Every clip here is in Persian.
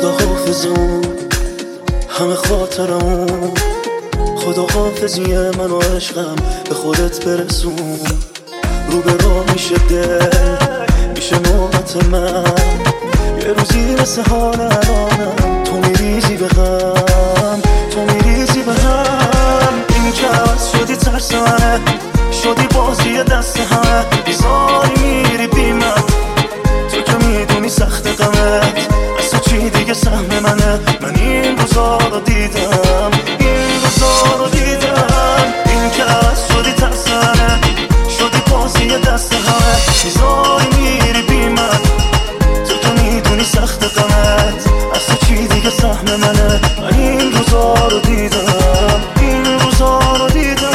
خدا حافظمون همه خاطرمون، خدا حافظی من و عشقم به خودت برسون. رو به راه میشه دل، میشه نوبت من، یه روزی مثل حال الانم تو میریزی به هم، تو میریزی به هم. این که عوض شدی ترس منه، شدی بازی دست همه، بیزاری میری بی من، تو که میدونی سخت غمت از تو چی دیگه سهم منه. من این روزا رو دیدم، این روزا رو دیدم. این که عوض شدی ترس منه، شدی بازی دست همه، بیزاری میری بی من، تو که میدونی سخت غمت از تو چی دیگه سهم منه. من این روزا رو دیدم، این روزا رو دیدم.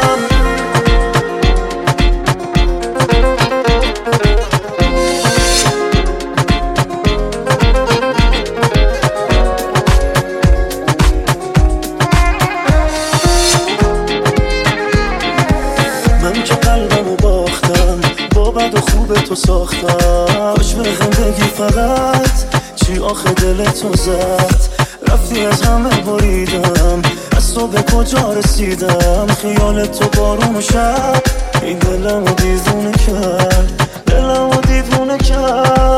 بد و خوب تو ساختم، کاش به هم بگی فقط چی آخه دل تو زد. رفتی از همه بریدم، از تو به کجا رسیدم. خیال تو بارون و شب این دلمو دیوونه کرد، دلمو دیوونه کرد.